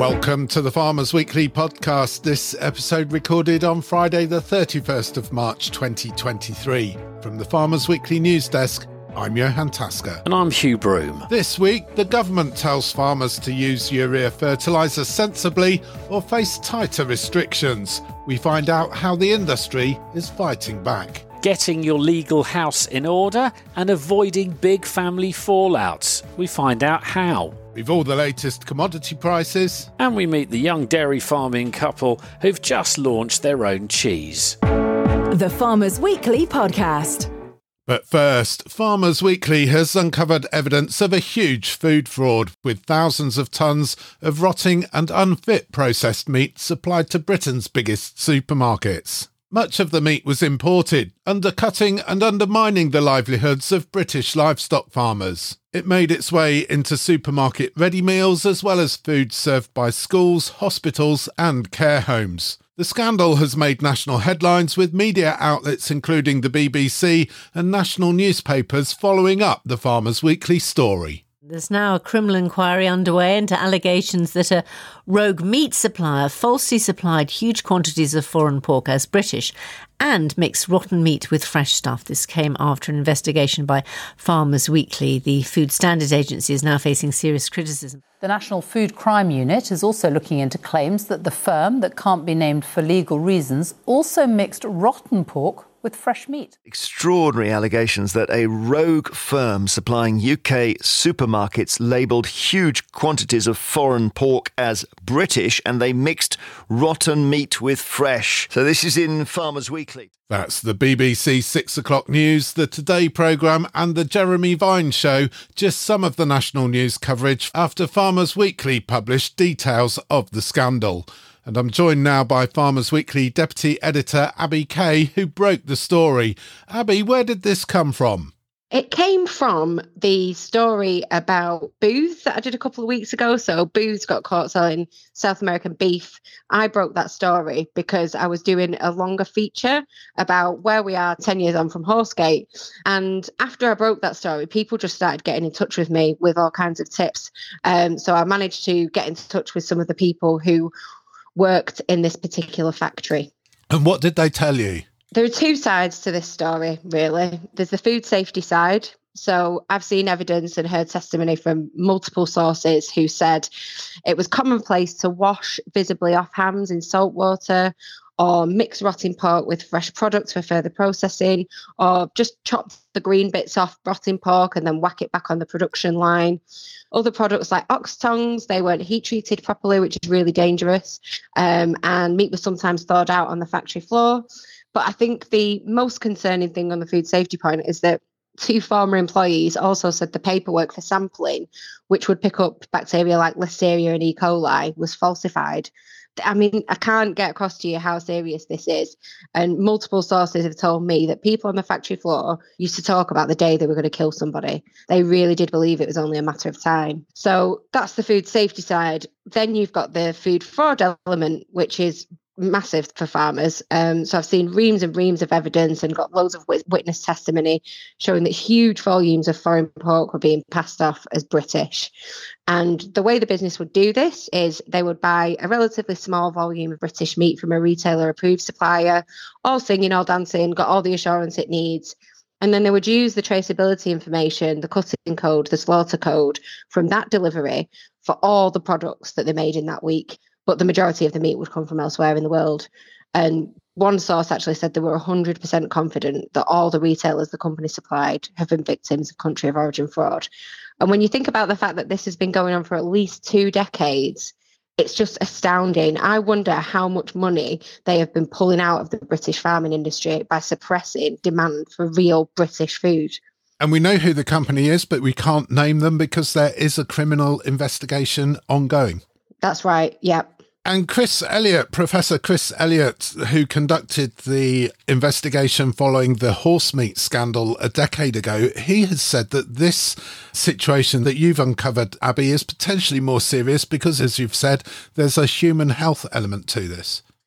Welcome to the Farmers Weekly podcast. This episode recorded on Friday the 31st of March 2023. From the Farmers Weekly news desk, I'm Johan Tasker. And I'm Hugh Broom. This week, the government tells farmers to use urea fertiliser sensibly or face tighter restrictions. We find out how the industry is fighting back. Getting your legal house in order and avoiding big family fallouts. We find out how. We've all the latest commodity prices. And we meet the young dairy farming couple who've just launched their own cheese. The Farmers Weekly podcast. But first, Farmers Weekly has uncovered evidence of a huge food fraud, with thousands of tonnes of rotting and unfit processed meat supplied to Britain's biggest supermarkets. Much of the meat was imported, undercutting and undermining the livelihoods of British livestock farmers. It made its way into supermarket ready meals as well as food served by schools, hospitals and care homes. The scandal has made national headlines, with media outlets including the BBC and national newspapers following up the Farmers Weekly story. There's now a criminal inquiry underway into allegations that a rogue meat supplier falsely supplied huge quantities of foreign pork as British and mixed rotten meat with fresh stuff. This came after an investigation by Farmers Weekly. The Food Standards Agency is now facing serious criticism. The National Food Crime Unit is also looking into claims that the firm, that can't be named for legal reasons, also mixed rotten pork with fresh meat. Extraordinary allegations that a rogue firm supplying UK supermarkets labelled huge quantities of foreign pork as British, and they mixed rotten meat with fresh. So this is in Farmers Weekly. That's the BBC 6 o'clock news, the Today programme and the Jeremy Vine show, just some of the national news coverage after Farmers Weekly published details of the scandal. And I'm joined now by Farmers Weekly Deputy Editor Abby Kay, who broke the story. Abby, where did this come from? It came from the story about Booths that I did a couple of weeks ago. So Booths got caught selling South American beef. I broke that story because I was doing a longer feature about where we are 10 years on from Horsegate. And after I broke that story, people just started getting in touch with me with all kinds of tips. So I managed to get in touch with some of the people who worked in this particular factory. And what did they tell you? There are two sides to this story, really. There's the food safety side. So I've seen evidence and heard testimony from multiple sources who said it was commonplace to wash visibly off hams in salt water, or mix rotting pork with fresh products for further processing, or just chop the green bits off rotting pork and then whack it back on the production line. Other products like ox tongues, they weren't heat treated properly, which is really dangerous. And meat was sometimes thawed out on the factory floor. But I think the most concerning thing on the food safety point is that two former employees also said the paperwork for sampling, which would pick up bacteria like Listeria and E. coli, was falsified. I mean, I can't get across to you how serious this is. And multiple sources have told me that people on the factory floor used to talk about the day they were going to kill somebody. They really did believe it was only a matter of time. So that's the food safety side. Then you've got the food fraud element, which is massive for farmers. So I've seen reams and reams of evidence and got loads of witness testimony showing that huge volumes of foreign pork were being passed off as British. And the way the business would do this is they would buy a relatively small volume of British meat from a retailer approved supplier, all singing, all dancing, got all the assurance it needs. And then they would use the traceability information, the cutting code, the slaughter code from that delivery for all the products that they made in that week. But the majority of the meat would come from elsewhere in the world. And one source actually said they were 100% confident that all the retailers the company supplied have been victims of country of origin fraud. And when you think about the fact that this has been going on for at least 2 decades, it's just astounding. I wonder how much money they have been pulling out of the British farming industry by suppressing demand for real British food. And we know who the company is, but we can't name them because there is a criminal investigation ongoing. That's right, yeah. And Chris Elliott, Professor Chris Elliott, who conducted the investigation following the horse meat scandal a decade ago, he has said that this situation that you've uncovered, Abby, is potentially more serious because, as you've said, there's a human health element to this.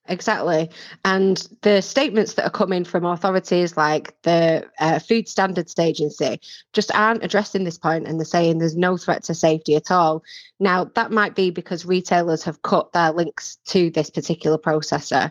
Exactly. And the statements that are coming from authorities like the Food Standards Agency just aren't addressing this point, and they're saying there's no threat to safety at all. Now, that might be because retailers have cut their links to this particular processor.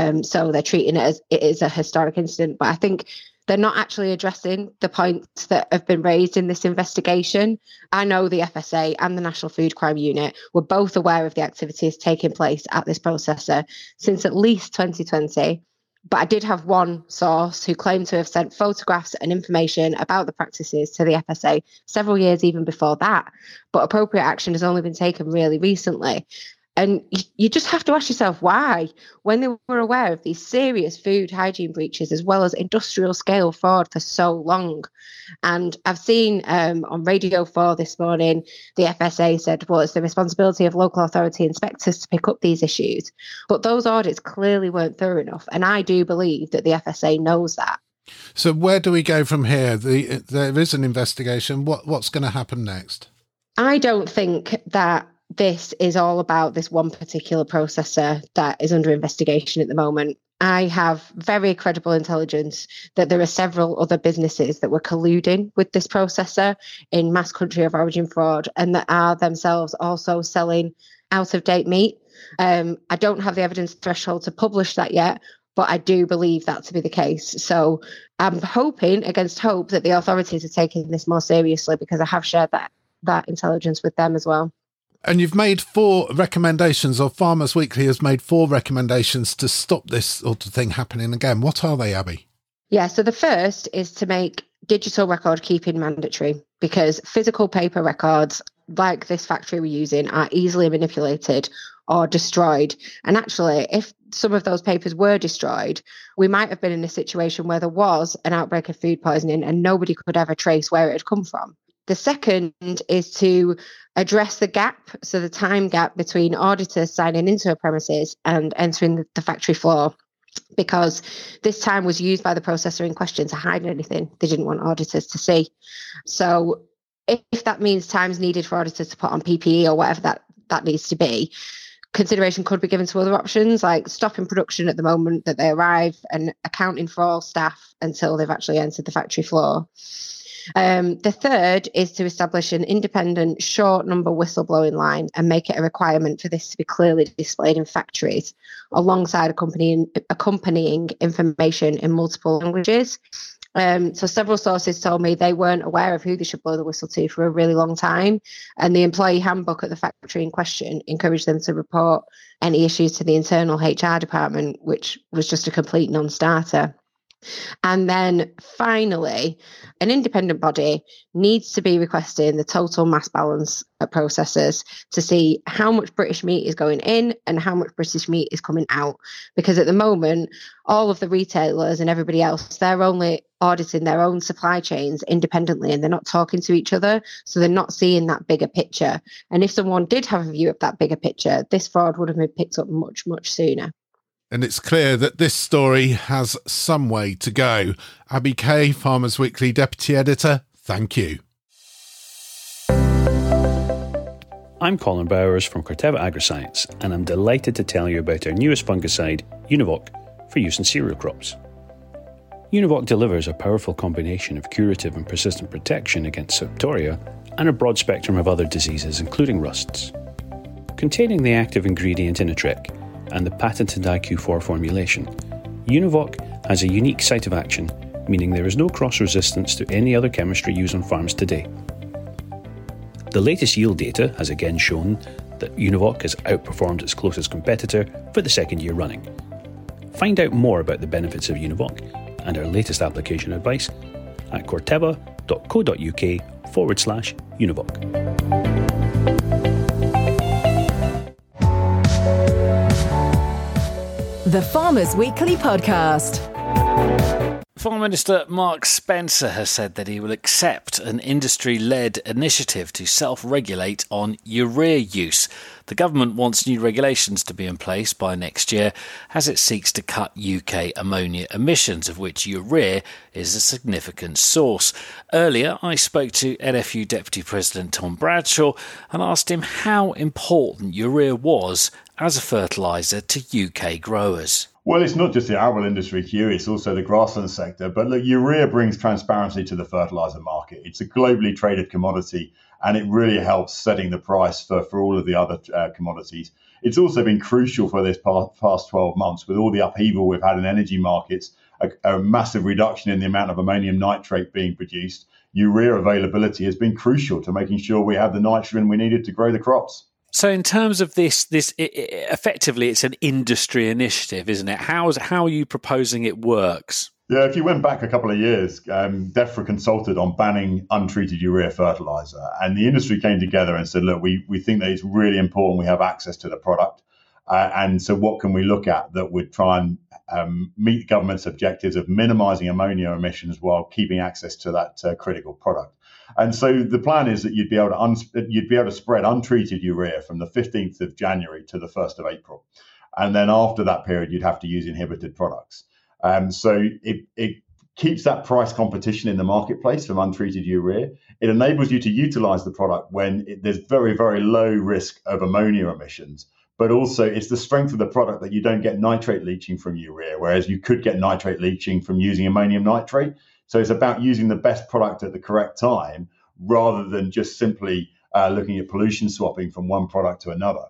So they're treating it as it is a historic incident. But I think they're not actually addressing the points that have been raised in this investigation. I know the FSA and the National Food Crime Unit were both aware of the activities taking place at this processor since at least 2020. But I did have one source who claimed to have sent photographs and information about the practices to the FSA several years even before that. But appropriate action has only been taken really recently. And you just have to ask yourself why, when they were aware of these serious food hygiene breaches as well as industrial scale fraud for so long. And I've seen on Radio 4 this morning, the FSA said, well, it's the responsibility of local authority inspectors to pick up these issues. But those audits clearly weren't thorough enough. And I do believe that the FSA knows that. So where do we go from here? There is an investigation. What's going to happen next? I don't think that this is all about this one particular processor that is under investigation at the moment. I have very credible intelligence that there are several other businesses that were colluding with this processor in mass country of origin fraud and that are themselves also selling out-of-date meat. I don't have the evidence threshold to publish that yet, but I do believe that to be the case. So I'm hoping against hope that the authorities are taking this more seriously, because I have shared that intelligence with them as well. And you've made 4 recommendations, or Farmers Weekly has made 4 recommendations to stop this sort of thing happening again. What are they, Abby? Yeah, so the first is to make digital record keeping mandatory, because physical paper records like this factory we're using are easily manipulated or destroyed. And actually, if some of those papers were destroyed, we might have been in a situation where there was an outbreak of food poisoning and nobody could ever trace where it had come from. The second is to address the gap, so the time gap between auditors signing into a premises and entering the factory floor, because this time was used by the processor in question to hide anything they didn't want auditors to see. So if that means time's needed for auditors to put on PPE or whatever that needs to be, consideration could be given to other options, like stopping production at the moment that they arrive and accounting for all staff until they've actually entered the factory floor. The third is to establish an independent short number whistleblowing line and make it a requirement for this to be clearly displayed in factories alongside accompanying information in multiple languages. So several sources told me they weren't aware of who they should blow the whistle to for a really long time. And the employee handbook at the factory in question encouraged them to report any issues to the internal HR department, which was just a complete non-starter. And then finally, an independent body needs to be requesting the total mass balance at processors to see how much British meat is going in and how much British meat is coming out. Because at the moment, all of the retailers and everybody else, they're only auditing their own supply chains independently and they're not talking to each other. So they're not seeing that bigger picture. And if someone did have a view of that bigger picture, this fraud would have been picked up much, much sooner. And it's clear that this story has some way to go. Abby Kay, Farmers Weekly Deputy Editor, thank you. I'm Colin Bowers from Corteva Agriscience, and I'm delighted to tell you about our newest fungicide, Univoc, for use in cereal crops. Univoc delivers a powerful combination of curative and persistent protection against septoria and a broad spectrum of other diseases, including rusts. Containing the active ingredient Inatrek and the patented IQ4 formulation, Univoc has a unique site of action, meaning there is no cross-resistance to any other chemistry used on farms today. The latest yield data has again shown that Univoc has outperformed its closest competitor for the second year running. Find out more about the benefits of Univoc and our latest application advice at corteva.co.uk/Univoc. The Farmers Weekly Podcast. Foreign Minister Mark Spencer has said that he will accept an industry-led initiative to self-regulate on urea use. The government wants new regulations to be in place by next year as it seeks to cut UK ammonia emissions, of which urea is a significant source. Earlier, I spoke to NFU Deputy President Tom Bradshaw and asked him how important urea was as a fertiliser to UK growers. Well, it's not just the arable industry, Hugh, it's also the grassland sector. But look, urea brings transparency to the fertiliser market. It's a globally traded commodity, and it really helps setting the price for all of the other commodities. It's also been crucial for this past 12 months with all the upheaval we've had in energy markets, a massive reduction in the amount of ammonium nitrate being produced. Urea availability has been crucial to making sure we have the nitrogen we needed to grow the crops. So in terms of this effectively, it's an industry initiative, isn't it? How are you proposing it works? Yeah, if you went back a couple of years, DEFRA consulted on banning untreated urea fertiliser, and the industry came together and said, look, we think that it's really important we have access to the product. And so what can we look at that would try and meet the government's objectives of minimising ammonia emissions while keeping access to that critical product? And so the plan is that you'd be able to spread untreated urea from the 15th of January to the 1st of April. And then after that period, you'd have to use inhibited products. So it keeps that price competition in the marketplace from untreated urea. It enables you to utilise the product when there's very, very low risk of ammonia emissions. But also it's the strength of the product that you don't get nitrate leaching from urea, whereas you could get nitrate leaching from using ammonium nitrate. So it's about using the best product at the correct time rather than just simply looking at pollution swapping from one product to another.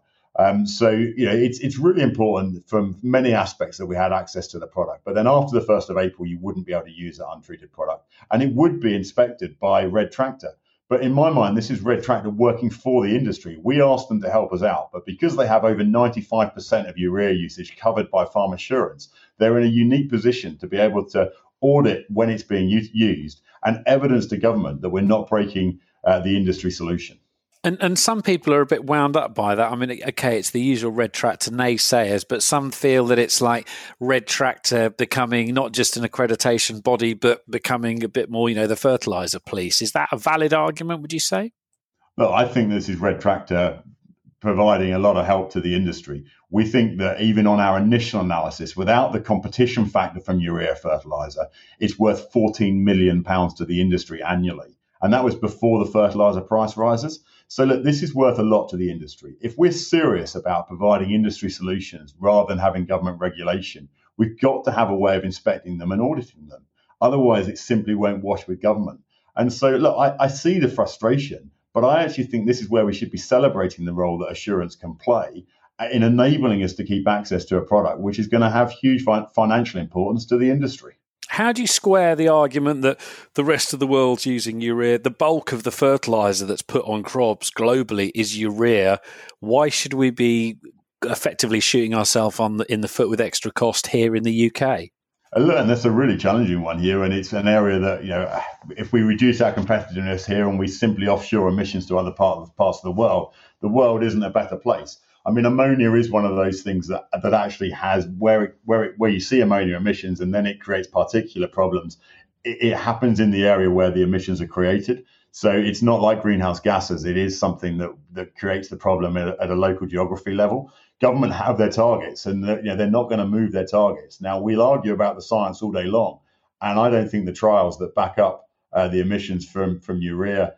It's really important from many aspects that we had access to the product. But then after the 1st of April, you wouldn't be able to use that untreated product. And it would be inspected by Red Tractor. But in my mind, this is Red Tractor working for the industry. We asked them to help us out. But because they have over 95% of urea usage covered by Farm Assurance, they're in a unique position to be able to audit when it's being used and evidence to government that we're not breaking the industry solution. And some people are a bit wound up by that. I mean, okay, it's the usual Red Tractor naysayers, but some feel that it's like Red Tractor becoming not just an accreditation body, but becoming a bit more, the fertiliser police. Is that a valid argument, would you say? Well, I think this is Red Tractor providing a lot of help to the industry. We think that even on our initial analysis, without the competition factor from urea fertiliser, it's worth £14 million to the industry annually. And that was before the fertiliser price rises. So look, this is worth a lot to the industry. If we're serious about providing industry solutions rather than having government regulation, we've got to have a way of inspecting them and auditing them. Otherwise, it simply won't wash with government. And so, look, I see the frustration, but I actually think this is where we should be celebrating the role that Assurance can play in enabling us to keep access to a product which is going to have huge financial importance to the industry. How do you square the argument that the rest of the world's using urea? The bulk of the fertiliser that's put on crops globally is urea. Why should we be effectively shooting ourselves in the foot with extra cost here in the UK? And that's a really challenging one here, and it's an area that, if we reduce our competitiveness here and we simply offshore emissions to other parts of the world isn't a better place. I mean, ammonia is one of those things that actually has where you see ammonia emissions and then it creates particular problems. It happens in the area where the emissions are created. So it's not like greenhouse gases. It is something that creates the problem at a local geography level. Government have their targets and they're not going to move their targets. Now, we'll argue about the science all day long. And I don't think the trials that back up the emissions from urea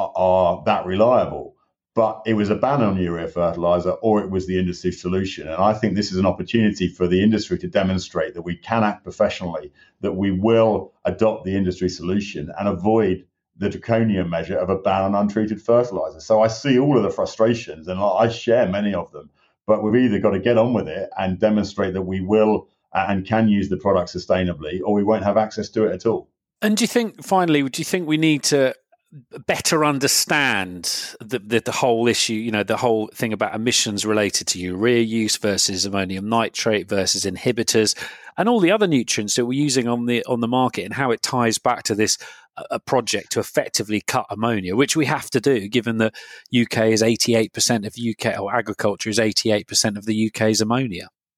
are that reliable. But it was a ban on urea fertiliser or it was the industry solution. And I think this is an opportunity for the industry to demonstrate that we can act professionally, that we will adopt the industry solution and avoid the draconian measure of a ban on untreated fertiliser. So I see all of the frustrations and I share many of them, but we've either got to get on with it and demonstrate that we will and can use the product sustainably, or we won't have access to it at all. And do you think we need to better understand the whole issue, the whole thing about emissions related to urea use versus ammonium nitrate versus inhibitors and all the other nutrients that we're using on the market and how it ties back to this a project to effectively cut ammonia, which we have to do given that UK is 88% of UK, or agriculture is 88% of the UK's ammonia?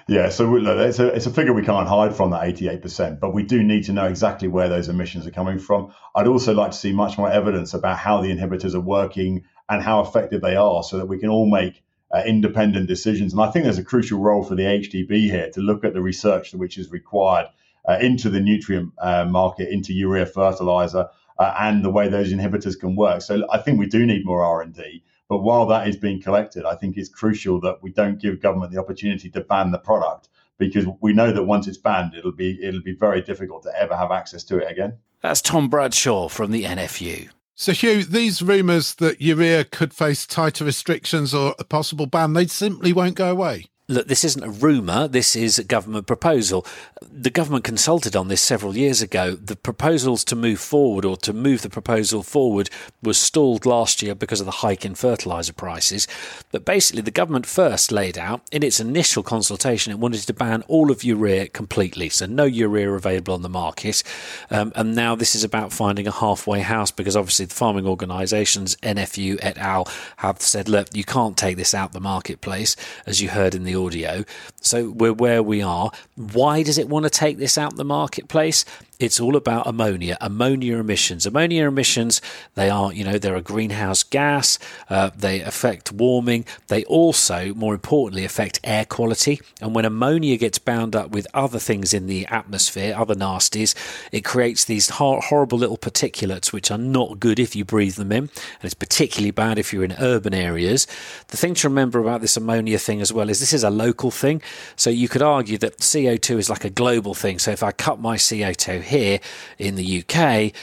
Yeah, so look, it's a figure we can't hide from, that 88%, but we do need to know exactly where those emissions are coming from. I'd also like to see much more evidence about how the inhibitors are working and how effective they are, so that we can all make independent decisions. And I think there's a crucial role for the HDB here to look at the research which is required into the nutrient market, into urea fertilizer, and the way those inhibitors can work. So I think we do need more R&D. But while that is being collected, I think it's crucial that we don't give government the opportunity to ban the product, because we know that once it's banned, it'll be very difficult to ever have access to it again. That's Tom Bradshaw from the NFU. So, Hugh, these rumours that urea could face tighter restrictions or a possible ban, they simply won't go away. Look, this isn't a rumour, this is a government proposal. The government consulted on this several years ago. The proposals to move forward, or to move the proposal forward, was stalled last year because of the hike in fertiliser prices. But basically, the government first laid out, in its initial consultation, it wanted to ban all of urea completely, so no urea available on the market. And now this is about finding a halfway house, because obviously the farming organisations, NFU et al., have said, look, you can't take this out the marketplace, as you heard in the audio. So we're where we are. Why does it want to take this out the marketplace? It's all about ammonia emissions. Ammonia emissions, they're a greenhouse gas. They affect warming. They also, more importantly, affect air quality. And when ammonia gets bound up with other things in the atmosphere, other nasties, it creates these horrible little particulates, which are not good if you breathe them in. And it's particularly bad if you're in urban areas. The thing to remember about this ammonia thing as well is this is a local thing. So you could argue that CO2 is like a global thing. So if I cut my CO2 here in the UK,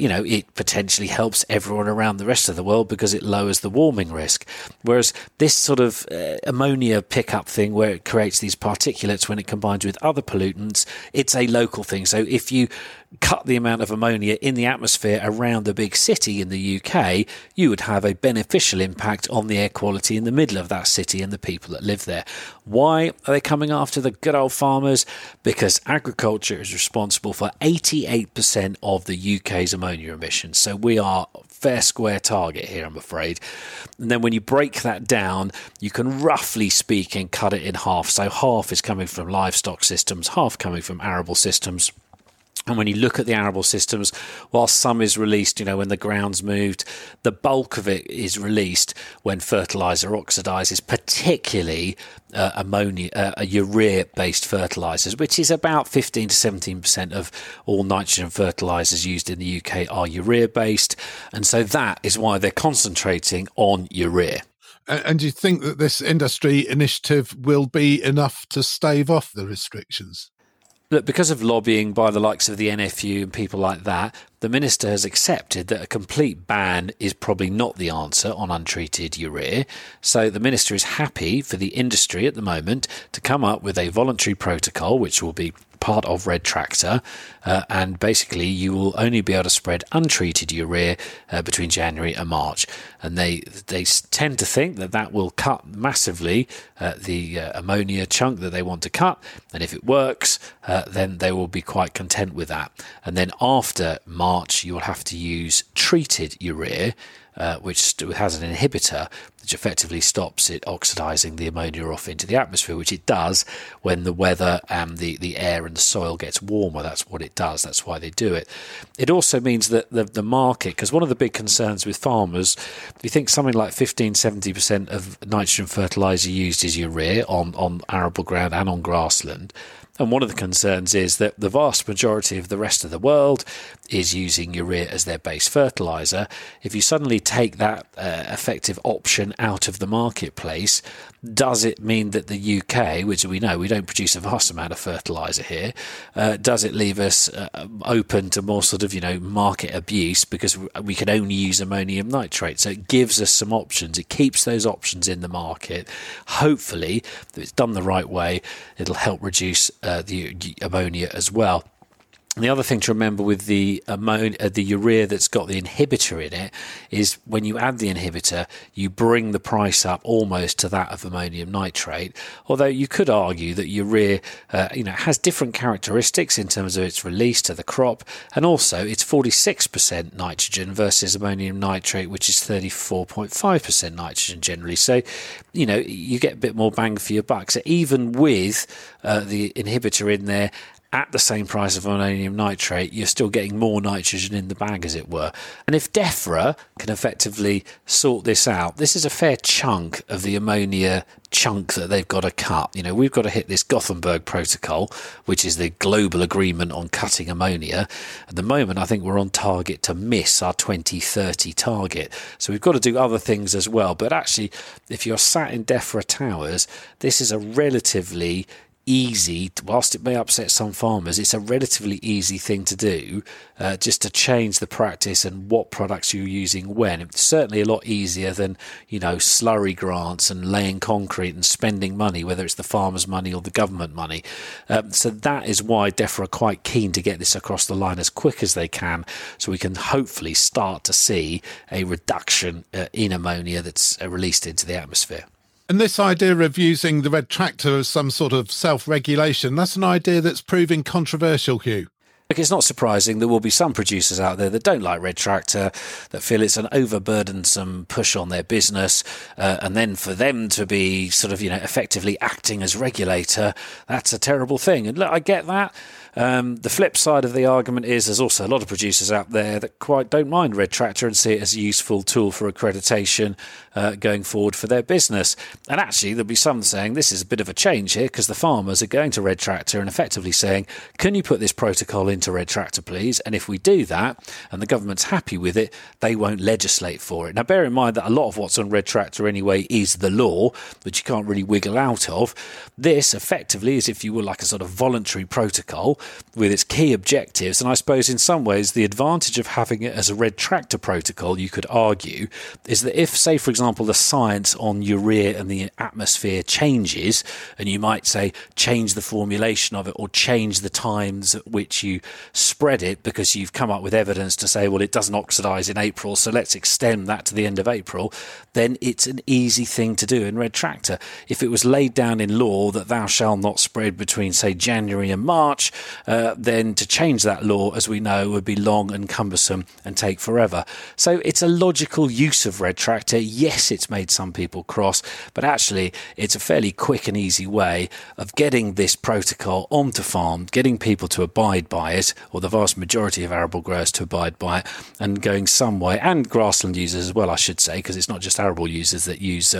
it potentially helps everyone around the rest of the world because it lowers the warming risk. Whereas this sort of ammonia pickup thing, where it creates these particulates when it combines with other pollutants, it's a local thing. So if you cut the amount of ammonia in the atmosphere around a big city in the UK, you would have a beneficial impact on the air quality in the middle of that city and the people that live there. Why are they coming after the good old farmers? Because agriculture is responsible for 88% of the UK's ammonia emissions. So we are a fair square target here, I'm afraid. And then when you break that down, you can roughly speaking cut it in half. So half is coming from livestock systems, half coming from arable systems. And when you look at the arable systems, while some is released, when the ground's moved, the bulk of it is released when fertiliser oxidises, particularly urea-based fertilisers, which is about 15 to 17% of all nitrogen fertilisers used in the UK are urea-based. And so that is why they're concentrating on urea. And do you think that this industry initiative will be enough to stave off the restrictions? Look, because of lobbying by the likes of the NFU and people like that, the minister has accepted that a complete ban is probably not the answer on untreated urea. So the minister is happy for the industry at the moment to come up with a voluntary protocol, which will be part of Red Tractor, and basically you will only be able to spread untreated urea between January and March. And they tend to think that will cut massively the ammonia chunk that they want to cut, and if it works, then they will be quite content with that. And then after March, you will have to use treated urea, which has an inhibitor which effectively stops it oxidising the ammonia off into the atmosphere, which it does when the weather and the air and the soil gets warmer. That's what it does. That's why they do it. It also means that the market, because one of the big concerns with farmers, if you think something like 15-70% of nitrogen fertiliser used is urea on arable ground and on grassland. And one of the concerns is that the vast majority of the rest of the world is using urea as their base fertiliser. If you suddenly take that effective option out of the marketplace, does it mean that the UK, which we know we don't produce a vast amount of fertiliser here, does it leave us open to more sort of, market abuse because we can only use ammonium nitrate? So it gives us some options. It keeps those options in the market. Hopefully, if it's done the right way, it'll help reduce the ammonia as well. And the other thing to remember with the urea that's got the inhibitor in it is when you add the inhibitor, you bring the price up almost to that of ammonium nitrate. Although you could argue that urea, has different characteristics in terms of its release to the crop, and also it's 46% nitrogen versus ammonium nitrate, which is 34.5% nitrogen generally. So, you get a bit more bang for your buck. So even with the inhibitor in there, at the same price of ammonium nitrate, you're still getting more nitrogen in the bag, as it were. And if DEFRA can effectively sort this out, this is a fair chunk of the ammonia chunk that they've got to cut. We've got to hit this Gothenburg Protocol, which is the global agreement on cutting ammonia. At the moment, I think we're on target to miss our 2030 target. So we've got to do other things as well. But actually, if you're sat in DEFRA Towers, this is a relatively easy, whilst it may upset some farmers, it's a relatively easy thing to do, just to change the practice and what products you're using when. It's certainly a lot easier than, slurry grants and laying concrete and spending money, whether it's the farmer's money or the government money. So that is why DEFRA are quite keen to get this across the line as quick as they can, so we can hopefully start to see a reduction in ammonia that's released into the atmosphere. And this idea of using the red tractor as some sort of self-regulation, that's an idea that's proving controversial, Hugh. Look, it's not surprising there will be some producers out there that don't like red tractor, that feel it's an overburdensome push on their business, and then for them to be sort of, effectively acting as regulator, that's a terrible thing. And look, I get that. The flip side of the argument is there's also a lot of producers out there that quite don't mind red tractor and see it as a useful tool for accreditation going forward for their business. And actually, there'll be some saying this is a bit of a change here because the farmers are going to red tractor and effectively saying, can you put this protocol into red tractor, please? And if we do that and the government's happy with it, they won't legislate for it. Now, bear in mind that a lot of what's on red tractor anyway is the law, which you can't really wiggle out of. This effectively is, if you will, like a sort of voluntary protocol with its key objectives. And I suppose in some ways the advantage of having it as a red tractor protocol, you could argue, is that if, say, for example, the science on urea and the atmosphere changes, and you might say change the formulation of it or change the times at which you spread it because you've come up with evidence to say, well, it doesn't oxidize in April, so let's extend that to the end of April, then it's an easy thing to do in red tractor. If it was laid down in law that thou shalt not spread between, say, January and March, then to change that law, as we know, would be long and cumbersome and take forever. So it's a logical use of red tractor. Yes, it's made some people cross, but actually it's a fairly quick and easy way of getting this protocol onto farm, getting people to abide by it, or the vast majority of arable growers to abide by it, and going some way, and grassland users as well, I should say, because it's not just arable users that use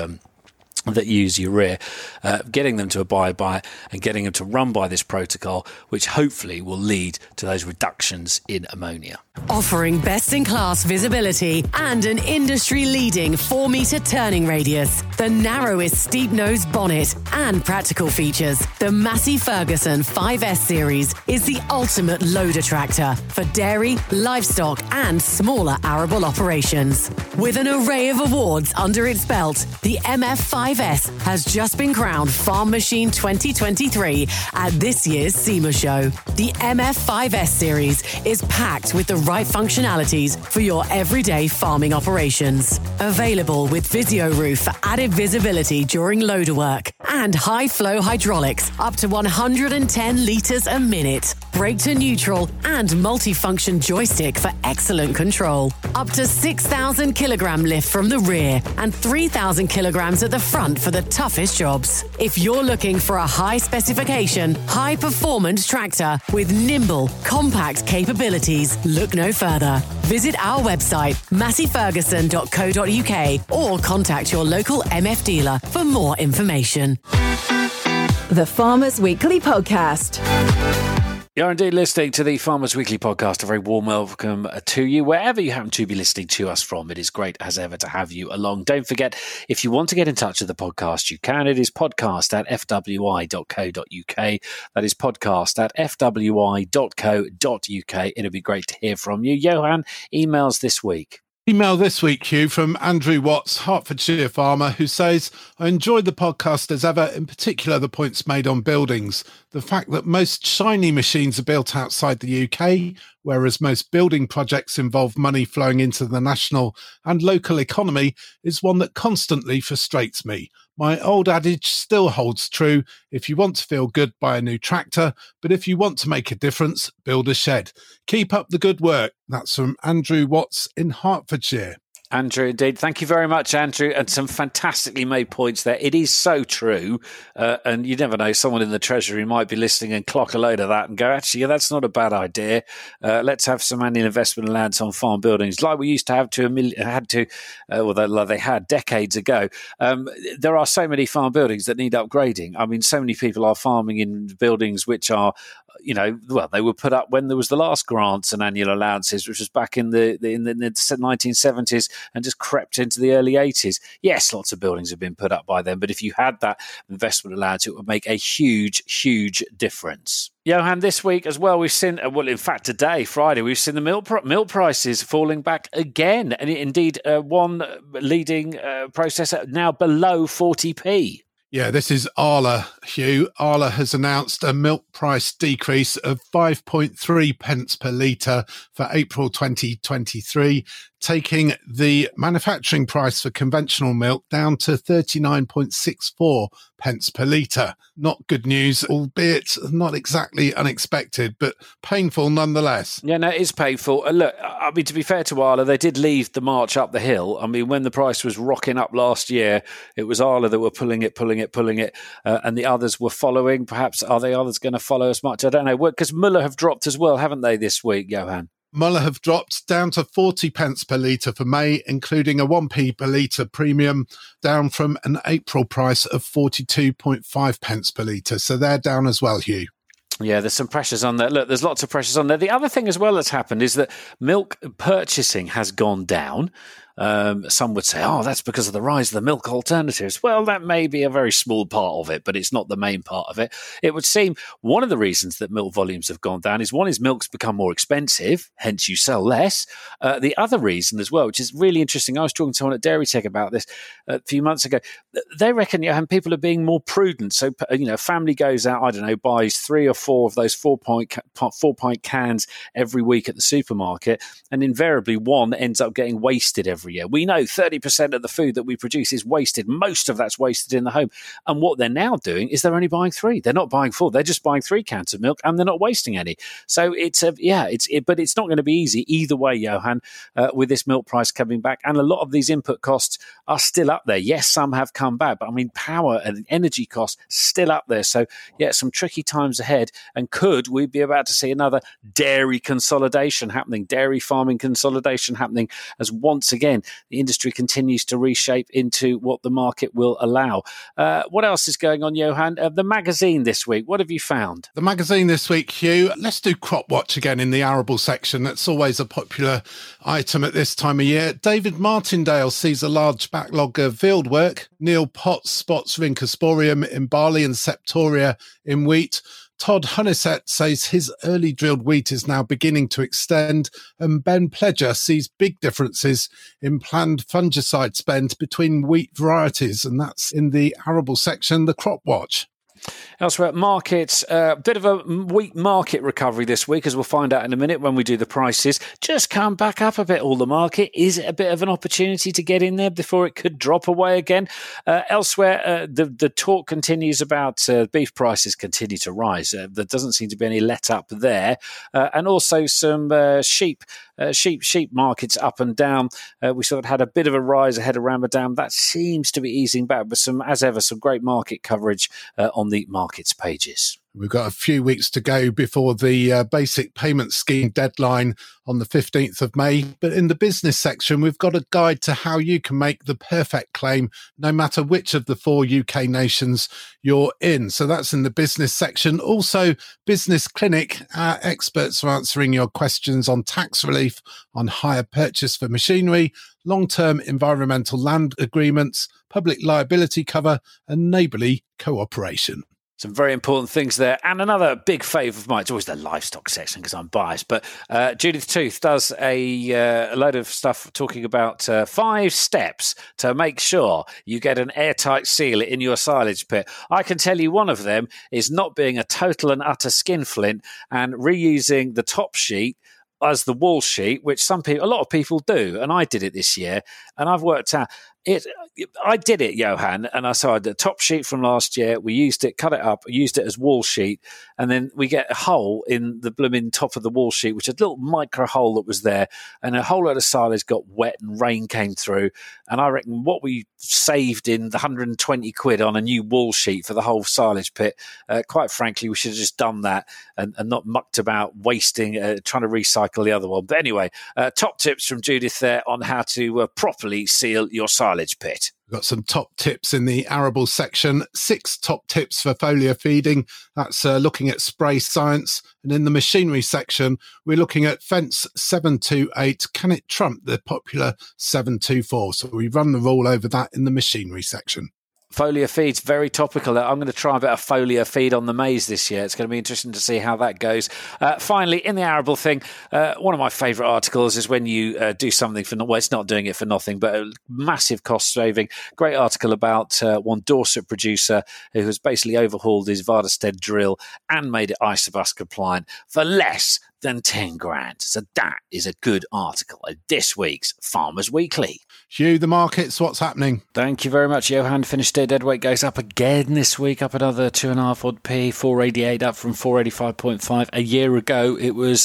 urea, getting them to abide by it and getting them to run by this protocol, which hopefully will lead to those reductions in ammonia. Offering best-in-class visibility and an industry-leading 4-metre turning radius, the narrowest steep-nose bonnet and practical features, the Massey Ferguson 5S series is the ultimate loader tractor for dairy, livestock and smaller arable operations. With an array of awards under its belt, the MF5S has just been crowned Farm Machine 2023 at this year's SEMA show. The MF5S series is packed with the right functionalities for your everyday farming operations. Available with Visio Roof for added visibility during loader work and high flow hydraulics up to 110 litres a minute. Brake to neutral and multifunction joystick for excellent control. Up to 6,000 kilogram lift from the rear and 3,000 kilograms at the front for the toughest jobs. If you're looking for a high specification, high performance tractor with nimble, compact capabilities, look no further. Visit our website, masseyferguson.co.uk, or contact your local MF dealer for more information. The Farmers Weekly Podcast. You're indeed listening to the Farmers Weekly Podcast. A very warm welcome to you, wherever you happen to be listening to us from. It is great as ever to have you along. Don't forget, if you want to get in touch with the podcast, you can. It is podcast@fwi.co.uk. That is podcast@fwi.co.uk. It'll be great to hear from you. Johan, emails this week. Email this week, Hugh, from Andrew Watts, Hertfordshire farmer, who says, I enjoyed the podcast as ever, in particular the points made on buildings. The fact that most shiny machines are built outside the UK, whereas most building projects involve money flowing into the national and local economy, is one that constantly frustrates me. My old adage still holds true. If you want to feel good, buy a new tractor. But if you want to make a difference, build a shed. Keep up the good work. That's from Andrew Watts in Hertfordshire. Andrew, indeed. Thank you very much, Andrew. And some fantastically made points there. It is so true. And you never know, someone in the Treasury might be listening and clock a load of that and go, actually, that's not a bad idea. Let's have some annual investment allowance on farm buildings like we used to have they had decades ago. There are so many farm buildings that need upgrading. I mean, so many people are farming in buildings which are, they were put up when there was the last grants and annual allowances, which was back in the 1970s and just crept into the early 80s. Yes, lots of buildings have been put up by then, but if you had that investment allowance, it would make a huge, huge difference. Johan, this week as well, we've seen, in fact, today, Friday, we've seen the milk prices falling back again. And indeed, one leading processor now below 40p. Yeah, this is Arla, Hugh. Arla has announced a milk price decrease of 5.3 pence per litre for April 2023, taking the manufacturing price for conventional milk down to 39.64 pence per litre. Not good news, albeit not exactly unexpected, but painful nonetheless. Yeah, no, it is painful. Look, I mean, to be fair to Arla, they did leave the march up the hill. I mean, when the price was rocking up last year, it was Arla that were pulling it, and the others were following. Perhaps are the others going to follow as much? I don't know. Because Muller have dropped as well, haven't they, this week, Johan? Muller have dropped down to 40 pence per litre for May, including a 1p per litre premium, down from an April price of 42.5 pence per litre. So they're down as well, Hugh. Yeah, there's some pressures on there. Look, there's lots of pressures on there. The other thing as well that's happened is that milk purchasing has gone down. Some would say, that's because of the rise of the milk alternatives. Well, that may be a very small part of it, but it's not the main part of it. It would seem one of the reasons that milk volumes have gone down is milk's become more expensive, hence you sell less. The other reason as well, which is really interesting, I was talking to someone at Dairy Tech about this a few months ago. They reckon people are being more prudent. So, a family goes out, buys 3 or 4 of those 4-pint cans every week at the supermarket, and invariably one ends up getting wasted every year. We know 30% of the food that we produce is wasted. Most of that's wasted in the home. And what they're now doing is they're only buying 3. They're not buying 4. They're just buying 3 cans of milk, and they're not wasting any. So but it's not going to be easy either way, Johan, with this milk price coming back. And a lot of these input costs are still up there. Yes, some have come back, but I mean, power and energy costs still up there. So yeah, some tricky times ahead. And could we be about to see another dairy consolidation happening, dairy farming consolidation happening, as once again the industry continues to reshape into what the market will allow. What else is going on, Johan? The magazine this week, what have you found? The magazine this week, Hugh, let's do Crop Watch again in the arable section. That's always a popular item at this time of year. David Martindale sees a large backlog of field work. Neil Potts spots Rhynchosporium in barley and Septoria in wheat. Todd Honeysett says his early drilled wheat is now beginning to extend, and Ben Pledger sees big differences in planned fungicide spend between wheat varieties, and that's in the arable section, the Crop Watch. Elsewhere, markets, a bit of a weak market recovery this week, as we'll find out in a minute when we do the prices. Just come back up a bit, all the market. Is it a bit of an opportunity to get in there before it could drop away again? Elsewhere, the talk continues about beef prices continue to rise. There doesn't seem to be any let up there. And also some sheep markets up and down. We sort of had a bit of a rise ahead of Ramadan. That seems to be easing back, but some great market coverage on the markets pages. We've got a few weeks to go before the basic payment scheme deadline on the 15th of May. But in the business section, we've got a guide to how you can make the perfect claim, no matter which of the 4 UK nations you're in. So that's in the business section. Also, Business Clinic, our experts are answering your questions on tax relief, on hire purchase for machinery, long-term environmental land agreements, public liability cover, and neighbourly cooperation. Some very important things there. And another big favourite of mine, it's always the livestock section because I'm biased, but Judith Tooth does a load of stuff talking about 5 steps to make sure you get an airtight seal in your silage pit. I can tell you one of them is not being a total and utter skinflint and reusing the top sheet as the wall sheet, which a lot of people do. And I did it this year, and I've worked out I did it, Johan, and I saw the top sheet from last year. We used it, cut it up, used it as wall sheet, and then we get a hole in the blooming top of the wall sheet, which is a little micro hole that was there, and a whole lot of silage got wet and rain came through. And I reckon what we saved in the 120 quid on a new wall sheet for the whole silage pit, quite frankly, we should have just done that and not mucked about wasting, trying to recycle the other one. But anyway, top tips from Judith there on how to properly seal your silage pit. We've got some top tips in the arable section, 6 top tips for foliar feeding. That's looking at spray science. And in the machinery section, we're looking at fence 728. Can it trump the popular 724? So we run the rule over that in the machinery section. Foliar feed's very topical. I'm going to try a bit of foliar feed on the maize this year. It's going to be interesting to see how that goes. Finally, in the arable thing, one of my favourite articles is when you do something for, well, it's not doing it for nothing, but a massive cost saving. Great article about one Dorset producer who has basically overhauled his Vardestead drill and made it Isobus compliant for less than 10 grand. So that is a good article in this week's Farmers Weekly. Hugh, the markets, what's happening? Thank you very much, Johan. Finished day deadweight goes up again this week, up another 2.5 odd p, 488 up from 485.5. A year ago, it was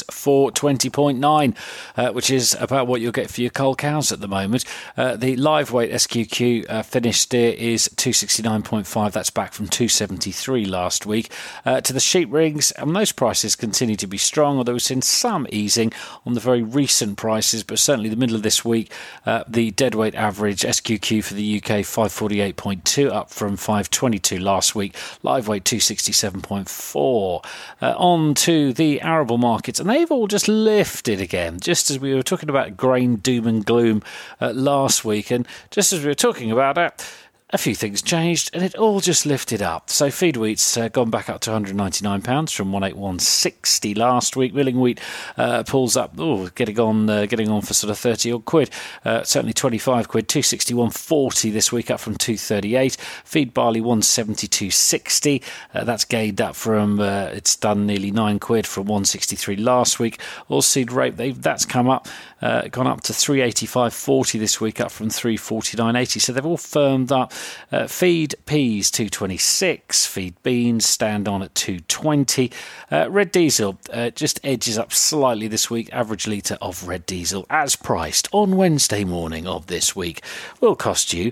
420.9, which is about what you'll get for your cull cows at the moment. The live weight SQQ finished steer is 269.5. That's back from 273 last week. To the sheep rings, and those prices continue to be strong, although we've seen some easing on the very recent prices, but certainly the middle of this week, the deadweight average SQQ for the UK 548.2 up from 522 last week. Live weight 267.4. On to the arable markets, and they've all just lifted again, just as we were talking about grain doom and gloom last week, and just as we were talking about it, a few things changed and it all just lifted up. So feed wheat's gone back up to £199 from 181.60 last week. Milling wheat pulls up, getting on for sort of 30 odd quid. Certainly 25 quid, 261.40 this week, up from 238. Feed barley 172.60. That's gained up from it's done nearly 9 quid from 163 last week. Oilseed rape, that's come up, gone up to 385.40 this week, up from 349.80. So they've all firmed up. Feed peas 226, feed beans stand on at 220. Red diesel just edges up slightly this week. Average litre of red diesel as priced on Wednesday morning of this week will cost you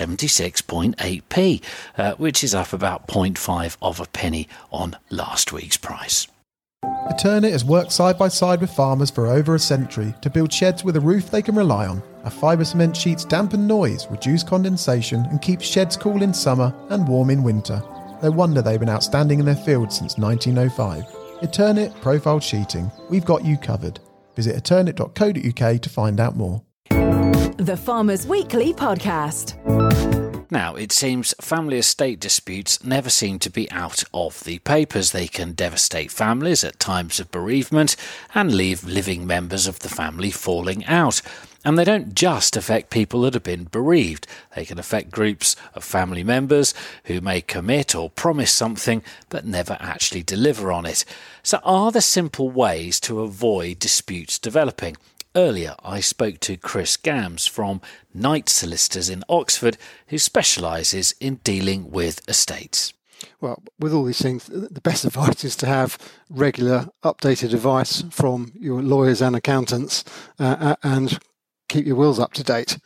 76.8p, which is up about 0.5 of a penny on last week's price. Eternit has worked side by side with farmers for over a century to build sheds with a roof they can rely on. Our fibre cement sheets dampen noise, reduce condensation and keep sheds cool in summer and warm in winter. No wonder they've been outstanding in their field since 1905. Eternit Profile Sheeting. We've got you covered. Visit eternit.co.uk to find out more. The Farmers Weekly Podcast. Now, it seems family estate disputes never seem to be out of the papers. They can devastate families at times of bereavement and leave living members of the family falling out. And they don't just affect people that have been bereaved. They can affect groups of family members who may commit or promise something but never actually deliver on it. So are there simple ways to avoid disputes developing? Earlier, I spoke to Chris Gams from Knight Solicitors in Oxford, who specialises in dealing with estates. Well, with all these things, the best advice is to have regular updated advice from your lawyers and accountants and keep your wills up to date.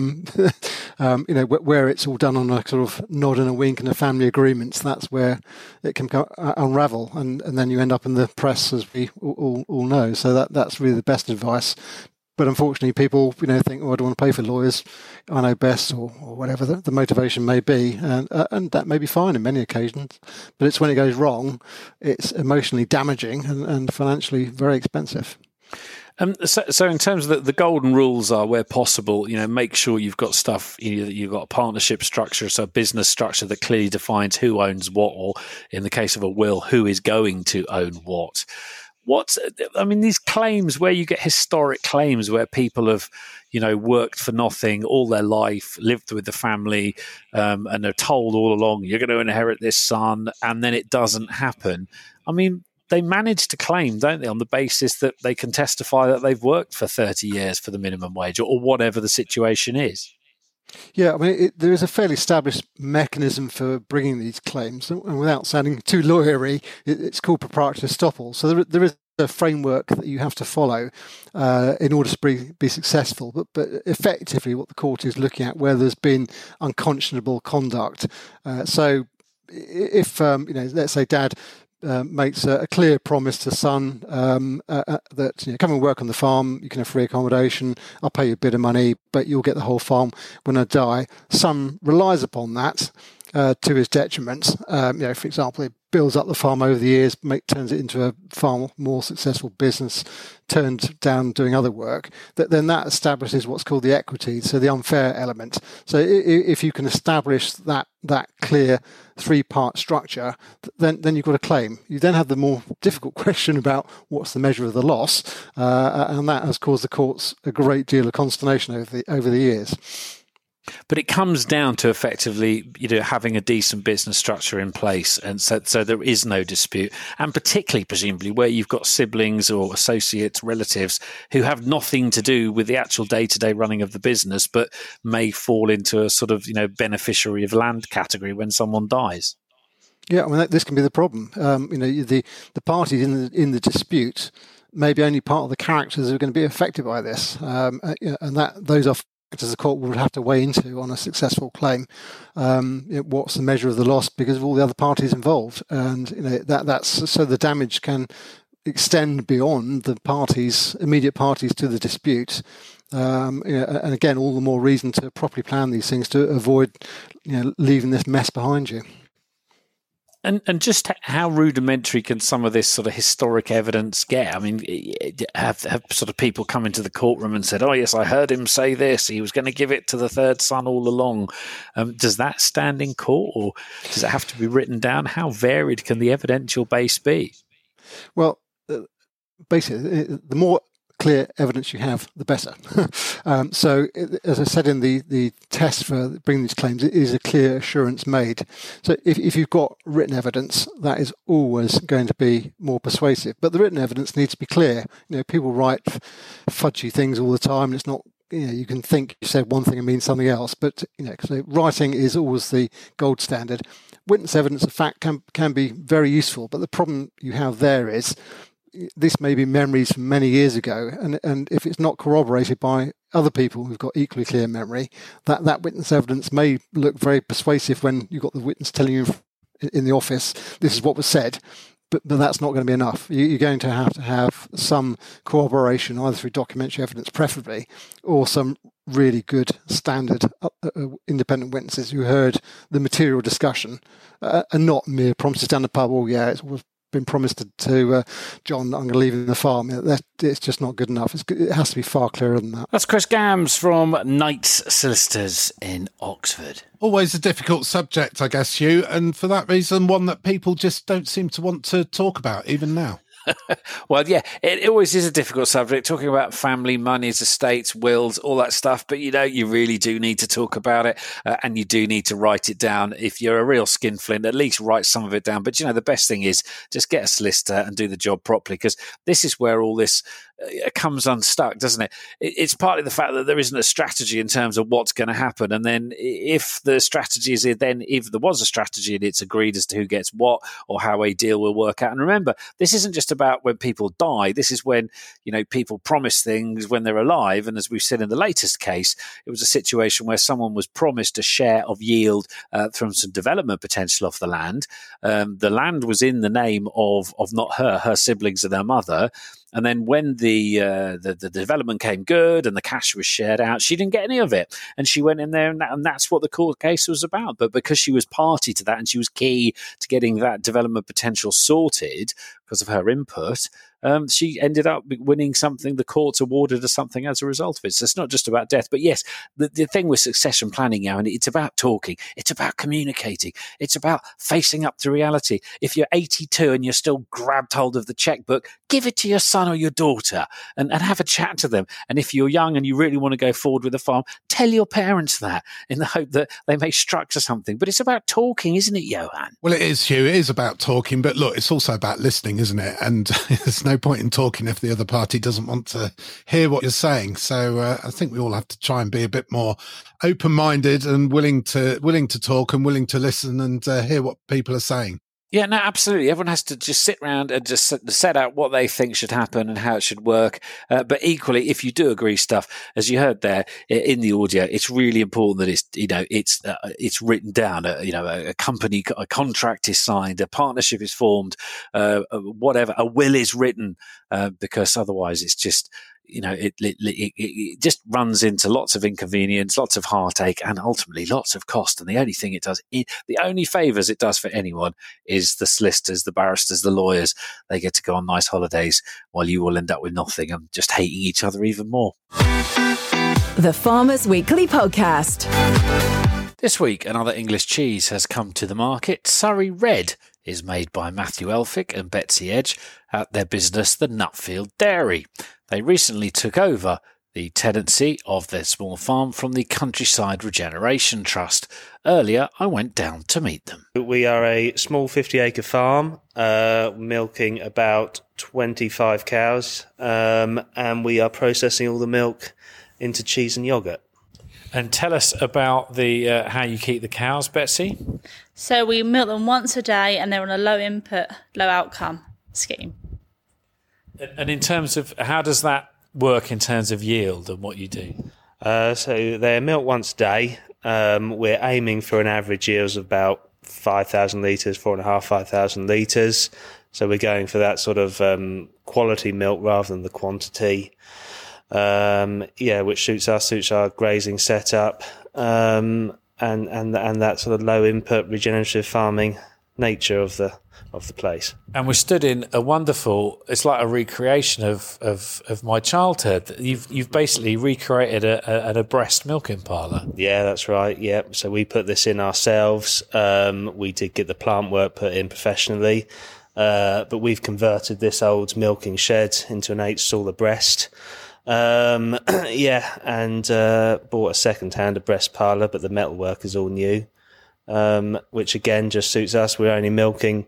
Where it's all done on a sort of nod and a wink and a family agreements, that's where it can unravel, and then you end up in the press, as we all know. So that's really the best advice. But unfortunately, people think, I don't want to pay for lawyers, I know best, or whatever the motivation may be, and that may be fine in many occasions. But it's when it goes wrong, it's emotionally damaging and financially very expensive. So in terms of the golden rules are, where possible, make sure you've got stuff, you've got a partnership structure, so a business structure that clearly defines who owns what, or in the case of a will, who is going to own what. These claims where you get historic claims where people have, worked for nothing all their life, lived with the family, and are told all along, you're going to inherit this, son, and then it doesn't happen. They manage to claim, don't they, on the basis that they can testify that they've worked for 30 years for the minimum wage or whatever the situation is. Yeah, there is a fairly established mechanism for bringing these claims, and without sounding too lawyery, it's called proprietary estoppel. So there is a framework that you have to follow in order to be successful. But effectively, what the court is looking at, where there's been unconscionable conduct. So if let's say Dad makes a clear promise to son that come and work on the farm, you can have free accommodation, I'll pay you a bit of money, but you'll get the whole farm when I die. Son relies upon that to his detriment. For example, it builds up the farm over the years, turns it into a far more successful business, turned down doing other work. Then that establishes what's called the equity, so the unfair element. So if you can establish that clear three-part structure, then you've got a claim. You then have the more difficult question about what's the measure of the loss, and that has caused the courts a great deal of consternation over the years. But it comes down to effectively, having a decent business structure in place, and so there is no dispute. And particularly, presumably, where you've got siblings or associates, relatives who have nothing to do with the actual day-to-day running of the business, but may fall into a sort of, beneficiary of land category when someone dies. Yeah, this can be the problem. The parties in the dispute may be only part of the characters who are going to be affected by this, and those are as the court would have to weigh into on a successful claim. What's the measure of the loss because of all the other parties involved, and that's so the damage can extend beyond the immediate parties to the dispute. And again, all the more reason to properly plan these things to avoid leaving this mess behind you. And just how rudimentary can some of this sort of historic evidence get? Have sort of people come into the courtroom and said, "Oh yes, I heard him say this. He was going to give it to the third son all along." Does that stand in court, or does it have to be written down? How varied can the evidential base be? Well, basically, the more clear evidence you have, the better. So, as I said in the test for bringing these claims, it is a clear assurance made. So if you've got written evidence, that is always going to be more persuasive. But the written evidence needs to be clear. People write fudgy things all the time, and it's not, you can think you said one thing and mean something else. But, so writing is always the gold standard. Witness evidence of fact can be very useful, but the problem you have there is this may be memories from many years ago, and if it's not corroborated by other people who've got equally clear memory, that witness evidence may look very persuasive when you've got the witness telling you in the office, this is what was said, but that's not going to be enough. You're going to have some corroboration, either through documentary evidence preferably, or some really good standard independent witnesses who heard the material discussion, and not mere promises down the pub, oh yeah, it was been promised to John that I'm going to leave him the farm. It's just not good enough. It has to be far clearer than that. That's Chris Gams from Knights Solicitors in Oxford. Always a difficult subject, I guess, Hugh, and for that reason, one that people just don't seem to want to talk about, even now. Well, yeah, it always is a difficult subject, talking about family, monies, estates, wills, all that stuff. But, you really do need to talk about it, and you do need to write it down. If you're a real skinflint, at least write some of it down. But, the best thing is just get a solicitor and do the job properly, because this is where all this comes unstuck, doesn't it? It's partly the fact that there isn't a strategy in terms of what's going to happen. And then if the strategy is if there was a strategy and it's agreed as to who gets what or how a deal will work out. And remember, this isn't just about when people die. This is when, people promise things when they're alive. And as we've seen in the latest case, it was a situation where someone was promised a share of yield from some development potential off the land. The land was in the name of not her siblings and her mother. And then when the development came good and the cash was shared out, she didn't get any of it. And she went in there, and that's what the court case was about. But because she was party to that and she was key to getting that development potential sorted, because of her input, she ended up winning something. The courts awarded her something as a result of it. So it's not just about death. But yes, the thing with succession planning now, and it's about talking, it's about communicating, it's about facing up to reality. If you're 82 and you're still grabbed hold of the checkbook, give it to your son or your daughter and have a chat to them. And if you're young and you really want to go forward with a farm, tell your parents that in the hope that they may structure something. But it's about talking, isn't it, Johan? Well, it is, Hugh. It is about talking. But look, it's also about listening, isn't it? And there's no point in talking if the other party doesn't want to hear what you're saying. So I think we all have to try and be a bit more open-minded and willing to talk and willing to listen and hear what people are saying. Yeah, no, absolutely. Everyone has to just sit around and just set out what they think should happen and how it should work. But equally, if you do agree stuff, as you heard there in the audio, it's really important that it's written down. A company, a contract is signed, a partnership is formed, whatever, a will is written, because otherwise it's just. It just runs into lots of inconvenience, lots of heartache, and ultimately lots of cost. And the only thing it does, the only favours it does for anyone is the solicitors, the barristers, the lawyers. They get to go on nice holidays while you will end up with nothing and just hating each other even more. The Farmers Weekly Podcast. This week, another English cheese has come to the market. Surrey Red is made by Matthew Elphick and Betsy Edge at their business, the Nutfield Dairy. They recently took over the tenancy of their small farm from the Countryside Regeneration Trust. Earlier, I went down to meet them. We are a small 50-acre farm, milking about 25 cows, and we are processing all the milk into cheese and yoghurt. And tell us about the how you keep the cows, Betsy. So we milk them once a day, and they're on a low input, low outcome scheme. And in terms of, how does that work in terms of yield and what you do? So they're milked once a day. We're aiming for an average yield of about 5,000 litres, 5,000 litres. So we're going for that sort of quality milk rather than the quantity. Which suits our grazing setup, and that sort of low input regenerative farming nature of the place. And we're stood in a wonderful, it's like a recreation of my childhood. You've basically recreated a breast milking parlour. Yeah, that's right. Yeah. So we put this in ourselves. We did get the plant work put in professionally. But we've converted this old milking shed into an 8-staller breast. And bought a second-hand breast parlour, but the metalwork is all new, which again just suits us. We're only milking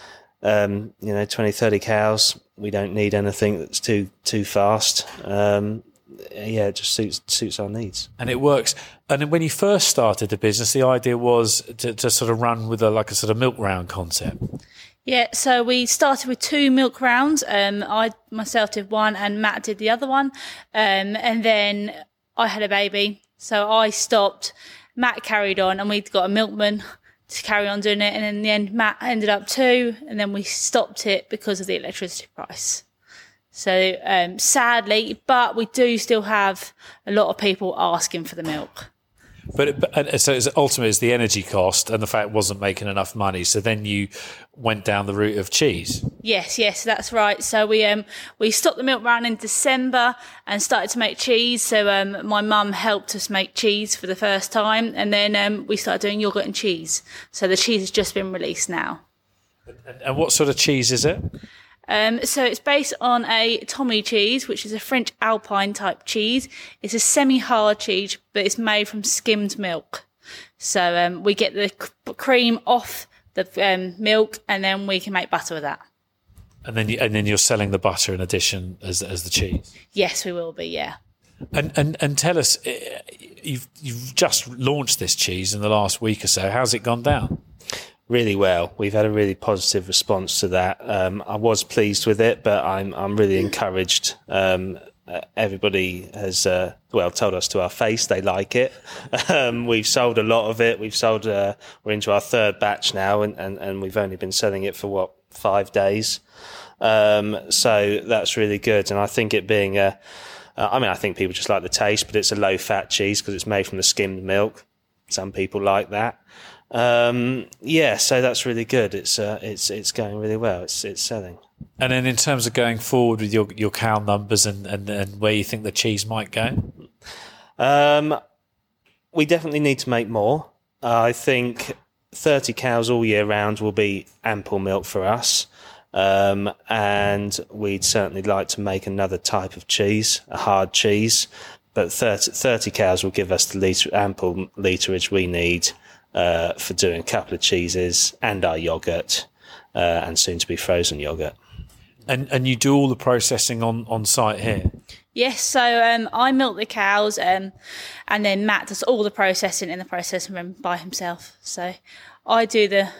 20-30 cows. We don't need anything that's too fast. It just suits our needs. And it works. And when you first started the business, the idea was to sort of run with a sort of milk round concept. Yeah, so we started with 2 milk rounds. I myself did one and Matt did the other one. And then I had a baby, so I stopped. Matt carried on, and we'd got a milkman to carry on doing it. And in the end, Matt ended up 2, and then we stopped it because of the electricity price. So sadly, but we do still have a lot of people asking for the milk. So ultimately it's the energy cost and the fact it wasn't making enough money. So then you went down the route of cheese. Yes, that's right. So we stopped the milk round in December and started to make cheese. So my mum helped us make cheese for the first time, and then we started doing yoghurt and cheese. So the cheese has just been released now. And what sort of cheese is it? So it's based on a Tommy cheese, which is a French Alpine type cheese. It's a semi-hard cheese, but it's made from skimmed milk. So we get the cream off the milk, and then we can make butter with that. And then you're selling the butter in addition as the cheese. Yes, we will be. Yeah. And tell us, you've just launched this cheese in the last week or so. How's it gone down? Really well. We've had a really positive response to that. I was pleased with it, but I'm really encouraged. Everybody has told us to our face they like it. We've sold a lot of it. We're into our 3rd batch now, and we've only been selling it for 5 days. So that's really good. And I think it being I think people just like the taste, but it's a low fat cheese because it's made from the skimmed milk. Some people like that. So that's really good. It's going really well. It's selling. And then in terms of going forward with your cow numbers and where you think the cheese might go? We definitely need to make more. I think 30 cows all year round will be ample milk for us. And we'd certainly like to make another type of cheese, a hard cheese. But 30 cows will give us the ample litrage we need for doing a couple of cheeses and our yoghurt and soon to be frozen yoghurt. And you do all the processing on site here? Yes, so I milk the cows and then Matt does all the processing in the processing room by himself. So I do the...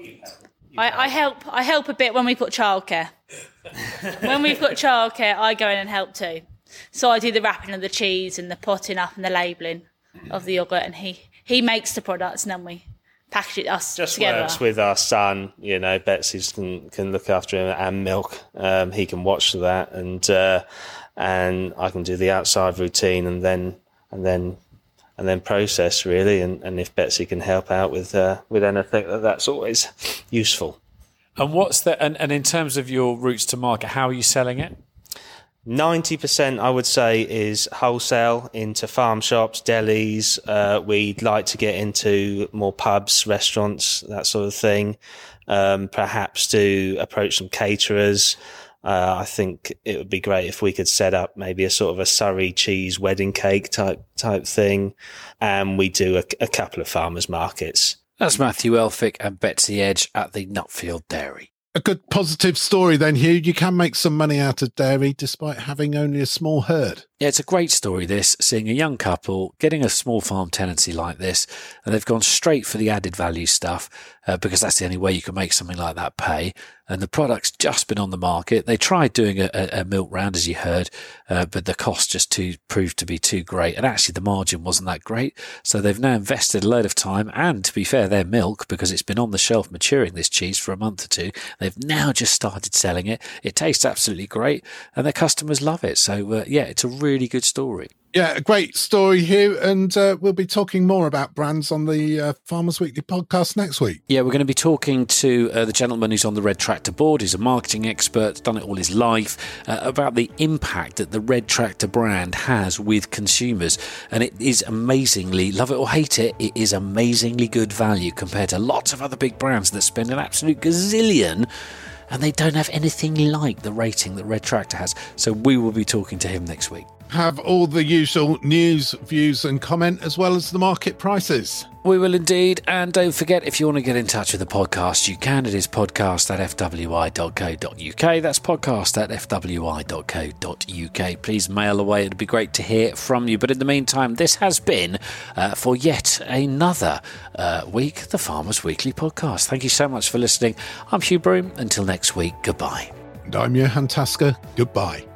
I help a bit when we've got childcare. When we've got childcare, I go in and help too. So I do the wrapping of the cheese and the potting up and the labelling of the yoghurt, and he makes the products and then we package it us just together. Works with our son, Betsy's can look after him and milk. He can watch that and I can do the outside routine and then process really. And if Betsy can help out with anything, that's always useful. And and in terms of your routes to market, how are you selling it? 90% I would say is wholesale into farm shops, delis. We'd like to get into more pubs, restaurants, that sort of thing. Perhaps to approach some caterers. I think it would be great if we could set up maybe a sort of a Surrey cheese wedding cake type thing. And we do a couple of farmers markets. That's Matthew Elphick and Betsy Edge at the Nutfield Dairy. A good positive story then, Hugh. You can make some money out of dairy despite having only a small herd. Yeah, it's a great story, this, seeing a young couple getting a small farm tenancy like this, and they've gone straight for the added value stuff because that's the only way you can make something like that pay. And the product's just been on the market. They tried doing a milk round, as you heard, but the cost just proved to be too great. And actually the margin wasn't that great. So they've now invested a load of time and, to be fair, their milk, because it's been on the shelf maturing, this cheese, for a month or two. They've now just started selling it. It tastes absolutely great and their customers love it. So, it's a really good story. Yeah, a great story, Hugh, and we'll be talking more about brands on the Farmers Weekly podcast next week. Yeah, we're going to be talking to the gentleman who's on the Red Tractor board. He's a marketing expert, done it all his life, about the impact that the Red Tractor brand has with consumers. And it is amazingly, love it or hate it, it is amazingly good value compared to lots of other big brands that spend an absolute gazillion and they don't have anything like the rating that Red Tractor has. So we will be talking to him next week. Have all the usual news, views and comment, as well as the market prices. We will indeed. And don't forget, if you want to get in touch with the podcast, you can. It is podcast@fwi.co.uk. That's podcast@fwi.co.uk. Please mail away. It'd be great to hear from you. But in the meantime, this has been, for yet another week, the Farmers Weekly podcast. Thank you so much for listening. I'm Hugh Broom. Until next week, goodbye. And I'm Johan Tasker. Goodbye.